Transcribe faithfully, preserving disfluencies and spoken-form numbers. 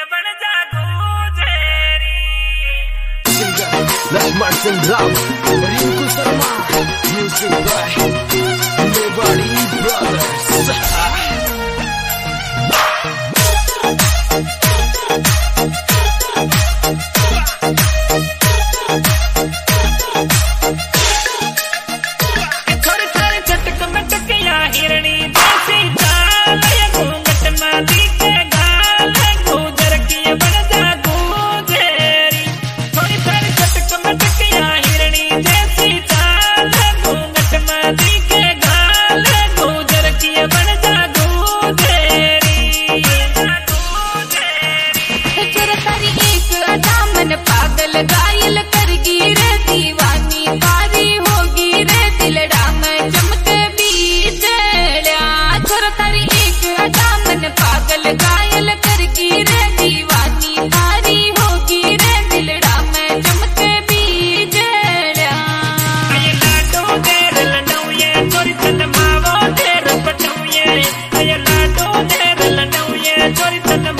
Lakshman Singh Rao, Rinku Sharma, music by Mewari brothers. थोड़े थोड़े चटक मटक या हिरणी जैसी चाल, या घूंघट मादी के गाल, गुजर की बन जा गुजेरी। थोड़ी थोड़ी चटक मटक या हिरणी जैसी चाल, घूंघट मादी के गाल, गुजर की बन जा गुजेरी। तेरे तारी एक अदा मन पागल घायल करगी रे दीवानी, तारी होगी रे दिलड़ा में चमके बीजड़ा। छोरा तारी एक अदा मन पागल घायल करगी रे दीवानी, तारी होगी रे दिलड़ा में चमके बीजड़ा। अये लाडो देर लनौये चोरी तन मावो देर पटौये, अये लाडो देर लनौये चोरी तन